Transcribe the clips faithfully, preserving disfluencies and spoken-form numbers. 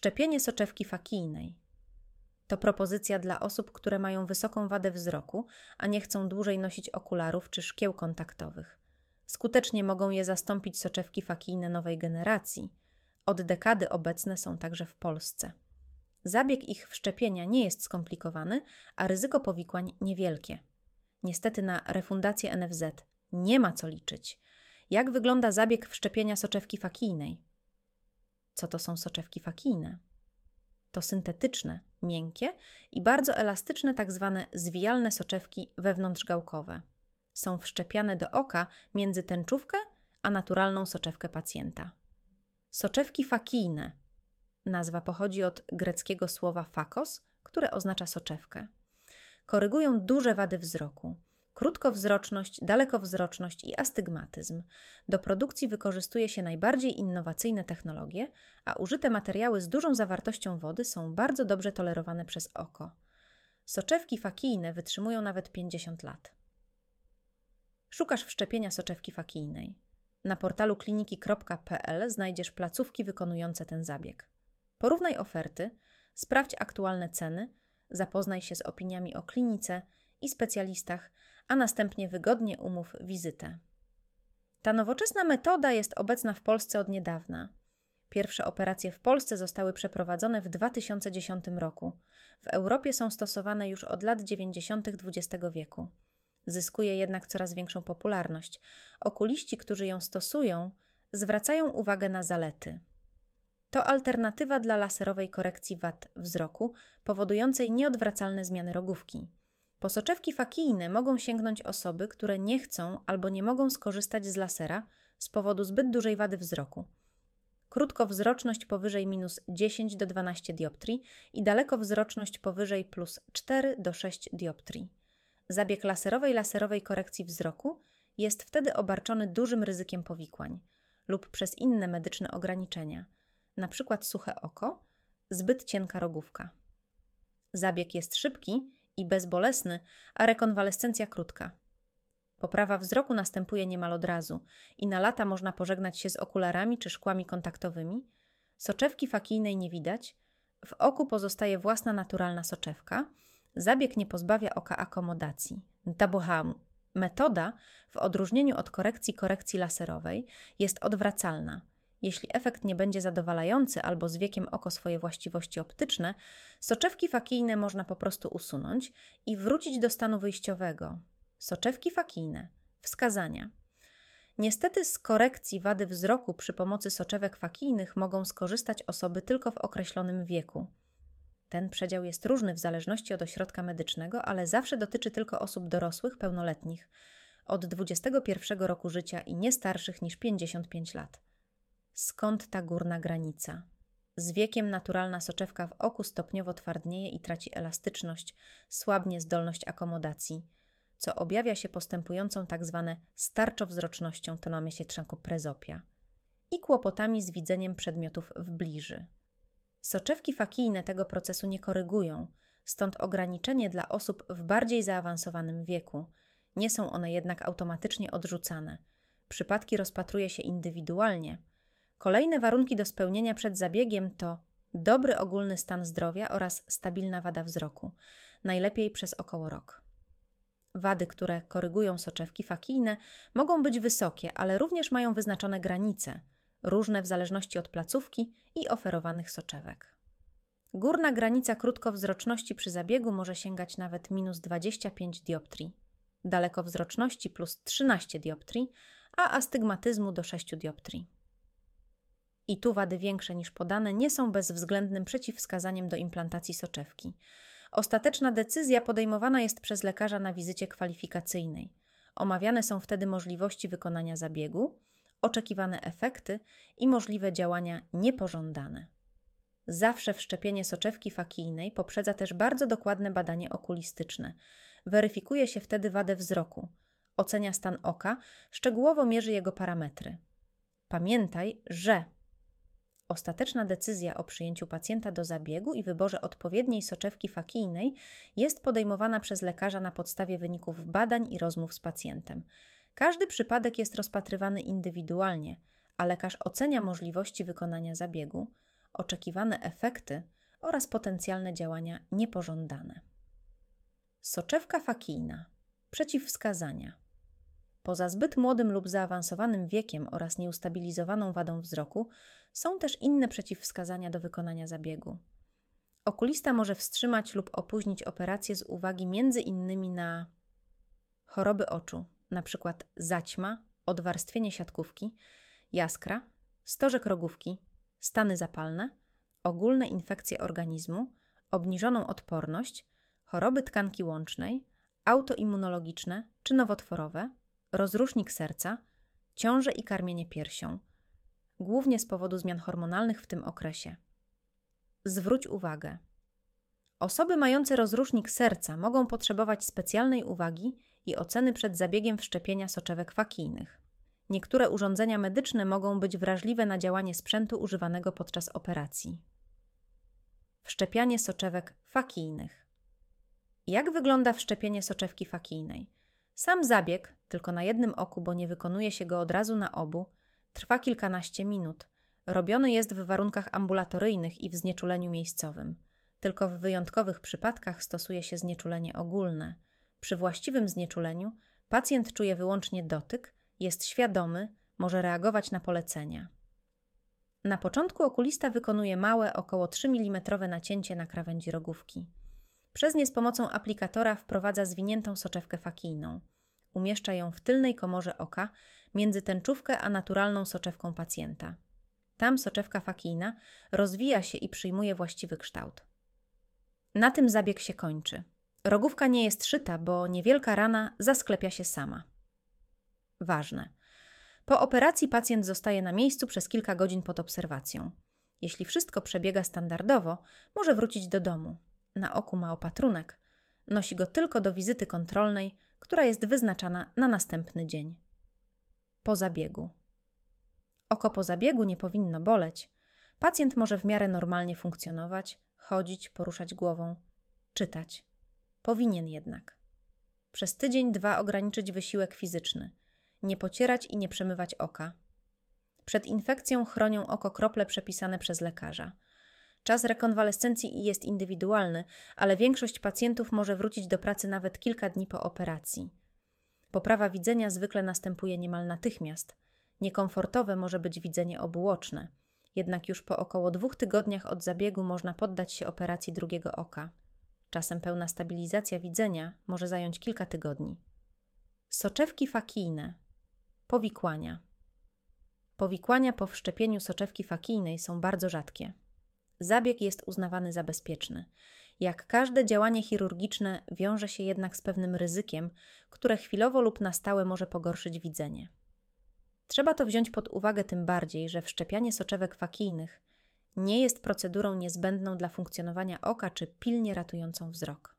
Wszczepienie soczewki fakijnej. To propozycja dla osób, które mają wysoką wadę wzroku, a nie chcą dłużej nosić okularów czy szkieł kontaktowych. Skutecznie mogą je zastąpić soczewki fakijne nowej generacji. Od dekady obecne są także w Polsce. Zabieg ich wszczepienia nie jest skomplikowany, a ryzyko powikłań niewielkie. Niestety na refundację N F Z nie ma co liczyć. Jak wygląda zabieg wszczepienia soczewki fakijnej? Co to są soczewki fakijne? To syntetyczne, miękkie i bardzo elastyczne tak zwane zwijalne soczewki wewnątrzgałkowe. Są wszczepiane do oka między tęczówkę a naturalną soczewkę pacjenta. Soczewki fakijne. Nazwa pochodzi od greckiego słowa fakos, które oznacza soczewkę. Korygują duże wady wzroku. Krótkowzroczność, dalekowzroczność i astygmatyzm. Do produkcji wykorzystuje się najbardziej innowacyjne technologie, a użyte materiały z dużą zawartością wody są bardzo dobrze tolerowane przez oko. Soczewki fakijne wytrzymują nawet pięćdziesiąt lat. Szukasz wszczepienia soczewki fakijnej. Na portalu kliniki kropka p l znajdziesz placówki wykonujące ten zabieg. Porównaj oferty, sprawdź aktualne ceny, zapoznaj się z opiniami o klinice i specjalistach, a następnie wygodnie umów wizytę. Ta nowoczesna metoda jest obecna w Polsce od niedawna. Pierwsze operacje w Polsce zostały przeprowadzone w dwa tysiące dziesiątym roku. W Europie są stosowane już od lat dziewięćdziesiątych dwudziestego wieku. Zyskuje jednak coraz większą popularność. Okuliści, którzy ją stosują, zwracają uwagę na zalety. To alternatywa dla laserowej korekcji wad wzroku, powodującej nieodwracalne zmiany rogówki. Po soczewki fakijne mogą sięgnąć osoby, które nie chcą albo nie mogą skorzystać z lasera z powodu zbyt dużej wady wzroku. Krótkowzroczność powyżej minus dziesięć do dwunastu dioptrii i dalekowzroczność powyżej plus cztery do sześciu dioptrii. Zabieg laserowej laserowej korekcji wzroku jest wtedy obarczony dużym ryzykiem powikłań lub przez inne medyczne ograniczenia, np. suche oko, zbyt cienka rogówka. Zabieg jest szybki i bezbolesny, a rekonwalescencja krótka. Poprawa wzroku następuje niemal od razu i na lata można pożegnać się z okularami czy szkłami kontaktowymi. Soczewki fakijnej nie widać, w oku pozostaje własna naturalna soczewka. Zabieg nie pozbawia oka akomodacji. Taboham. Metoda, w odróżnieniu od korekcji korekcji laserowej, jest odwracalna. Jeśli efekt nie będzie zadowalający albo z wiekiem oko swoje właściwości optyczne, soczewki fakijne można po prostu usunąć i wrócić do stanu wyjściowego. Soczewki fakijne. Wskazania. Niestety z korekcji wady wzroku przy pomocy soczewek fakijnych mogą skorzystać osoby tylko w określonym wieku. Ten przedział jest różny w zależności od ośrodka medycznego, ale zawsze dotyczy tylko osób dorosłych, pełnoletnich, od dwudziestego pierwszego roku życia i nie starszych niż pięćdziesiąt pięć lat. Skąd ta górna granica? Z wiekiem naturalna soczewka w oku stopniowo twardnieje i traci elastyczność, słabnie zdolność akomodacji, co objawia się postępującą tak zwane starczowzrocznością, to na myśli prezopia, i kłopotami z widzeniem przedmiotów w bliży. Soczewki fakijne tego procesu nie korygują, stąd ograniczenie dla osób w bardziej zaawansowanym wieku. Nie są one jednak automatycznie odrzucane. Przypadki rozpatruje się indywidualnie. Kolejne warunki do spełnienia przed zabiegiem to dobry ogólny stan zdrowia oraz stabilna wada wzroku, najlepiej przez około rok. Wady, które korygują soczewki fakijne, mogą być wysokie, ale również mają wyznaczone granice, różne w zależności od placówki i oferowanych soczewek. Górna granica krótkowzroczności przy zabiegu może sięgać nawet minus dwadzieścia pięć dioptrii, dalekowzroczności plus trzynaście dioptrii, a astygmatyzmu do sześciu dioptrii. I tu wady większe niż podane nie są bezwzględnym przeciwwskazaniem do implantacji soczewki. Ostateczna decyzja podejmowana jest przez lekarza na wizycie kwalifikacyjnej. Omawiane są wtedy możliwości wykonania zabiegu, oczekiwane efekty i możliwe działania niepożądane. Zawsze wszczepienie soczewki fakijnej poprzedza też bardzo dokładne badanie okulistyczne. Weryfikuje się wtedy wadę wzroku, ocenia stan oka, szczegółowo mierzy jego parametry. Pamiętaj, że ostateczna decyzja o przyjęciu pacjenta do zabiegu i wyborze odpowiedniej soczewki fakijnej jest podejmowana przez lekarza na podstawie wyników badań i rozmów z pacjentem. Każdy przypadek jest rozpatrywany indywidualnie, a lekarz ocenia możliwości wykonania zabiegu, oczekiwane efekty oraz potencjalne działania niepożądane. Soczewka fakijna. Przeciwwskazania. Poza zbyt młodym lub zaawansowanym wiekiem oraz nieustabilizowaną wadą wzroku są też inne przeciwwskazania do wykonania zabiegu. Okulista może wstrzymać lub opóźnić operację z uwagi między innymi na choroby oczu, np. zaćma, odwarstwienie siatkówki, jaskra, stożek rogówki, stany zapalne, ogólne infekcje organizmu, obniżoną odporność, choroby tkanki łącznej, autoimmunologiczne czy nowotworowe, rozrusznik serca, ciążę i karmienie piersią, głównie z powodu zmian hormonalnych w tym okresie. Zwróć uwagę. Osoby mające rozrusznik serca mogą potrzebować specjalnej uwagi i oceny przed zabiegiem wszczepienia soczewek fakijnych. Niektóre urządzenia medyczne mogą być wrażliwe na działanie sprzętu używanego podczas operacji. Wszczepianie soczewek fakijnych. Jak wygląda wszczepienie soczewki fakijnej? Sam zabieg, tylko na jednym oku, bo nie wykonuje się go od razu na obu, trwa kilkanaście minut. Robiony jest w warunkach ambulatoryjnych i w znieczuleniu miejscowym. Tylko w wyjątkowych przypadkach stosuje się znieczulenie ogólne. Przy właściwym znieczuleniu pacjent czuje wyłącznie dotyk, jest świadomy, może reagować na polecenia. Na początku okulista wykonuje małe, około trzy milimetrowe nacięcie na krawędzi rogówki. Przez nie z pomocą aplikatora wprowadza zwiniętą soczewkę fakijną. Umieszcza ją w tylnej komorze oka między tęczówkę a naturalną soczewką pacjenta. Tam soczewka fakijna rozwija się i przyjmuje właściwy kształt. Na tym zabieg się kończy. Rogówka nie jest szyta, bo niewielka rana zasklepia się sama. Ważne. Po operacji pacjent zostaje na miejscu przez kilka godzin pod obserwacją. Jeśli wszystko przebiega standardowo, może wrócić do domu. Na oku ma opatrunek. Nosi go tylko do wizyty kontrolnej, która jest wyznaczana na następny dzień. Po zabiegu. Oko po zabiegu nie powinno boleć. Pacjent może w miarę normalnie funkcjonować, chodzić, poruszać głową, czytać. Powinien jednak. Przez tydzień, dwa ograniczyć wysiłek fizyczny. Nie pocierać i nie przemywać oka. Przed infekcją chronią oko krople przepisane przez lekarza. Czas rekonwalescencji jest indywidualny, ale większość pacjentów może wrócić do pracy nawet kilka dni po operacji. Poprawa widzenia zwykle następuje niemal natychmiast. Niekomfortowe może być widzenie obuoczne. Jednak już po około dwóch tygodniach od zabiegu można poddać się operacji drugiego oka. Czasem pełna stabilizacja widzenia może zająć kilka tygodni. Soczewki fakijne. Powikłania. Powikłania po wszczepieniu soczewki fakijnej są bardzo rzadkie. Zabieg jest uznawany za bezpieczny. Jak każde działanie chirurgiczne wiąże się jednak z pewnym ryzykiem, które chwilowo lub na stałe może pogorszyć widzenie. Trzeba to wziąć pod uwagę tym bardziej, że wszczepianie soczewek fakijnych nie jest procedurą niezbędną dla funkcjonowania oka czy pilnie ratującą wzrok.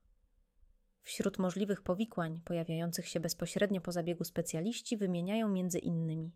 Wśród możliwych powikłań pojawiających się bezpośrednio po zabiegu specjaliści wymieniają między innymi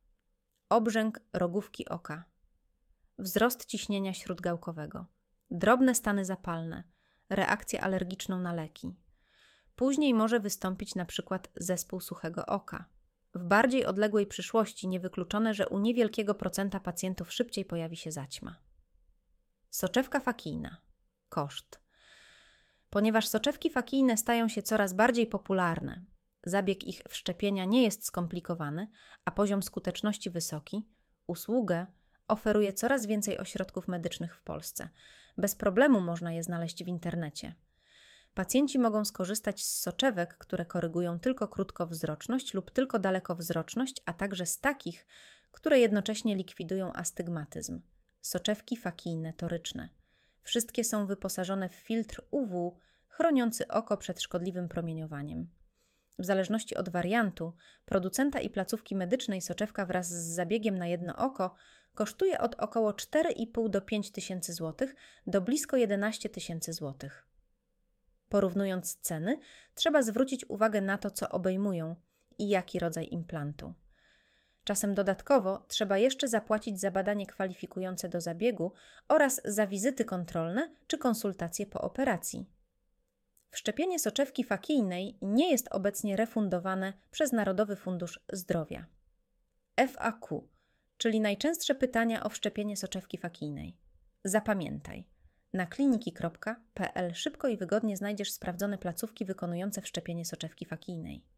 obrzęk rogówki oka, wzrost ciśnienia śródgałkowego, drobne stany zapalne, reakcję alergiczną na leki. Później może wystąpić na przykład zespół suchego oka. W bardziej odległej przyszłości niewykluczone, że u niewielkiego procenta pacjentów szybciej pojawi się zaćma. Soczewka fakijna. Koszt. Ponieważ soczewki fakijne stają się coraz bardziej popularne, zabieg ich wszczepienia nie jest skomplikowany, a poziom skuteczności wysoki, usługę oferuje coraz więcej ośrodków medycznych w Polsce. Bez problemu można je znaleźć w internecie. Pacjenci mogą skorzystać z soczewek, które korygują tylko krótkowzroczność lub tylko dalekowzroczność, a także z takich, które jednocześnie likwidują astygmatyzm. Soczewki fakijne toryczne. Wszystkie są wyposażone w filtr U W chroniący oko przed szkodliwym promieniowaniem. W zależności od wariantu, producenta i placówki medycznej soczewka wraz z zabiegiem na jedno oko kosztuje od około cztery i pół do pięć tysięcy złotych do blisko jedenaście tysięcy złotych. Porównując ceny, trzeba zwrócić uwagę na to, co obejmują i jaki rodzaj implantu. Czasem dodatkowo trzeba jeszcze zapłacić za badanie kwalifikujące do zabiegu oraz za wizyty kontrolne czy konsultacje po operacji. Wszczepienie soczewki fakijnej nie jest obecnie refundowane przez Narodowy Fundusz Zdrowia. F A Q, czyli najczęstsze pytania o wszczepienie soczewki fakijnej. Zapamiętaj. Na kliniki kropka p l szybko i wygodnie znajdziesz sprawdzone placówki wykonujące wszczepienie soczewki fakijnej.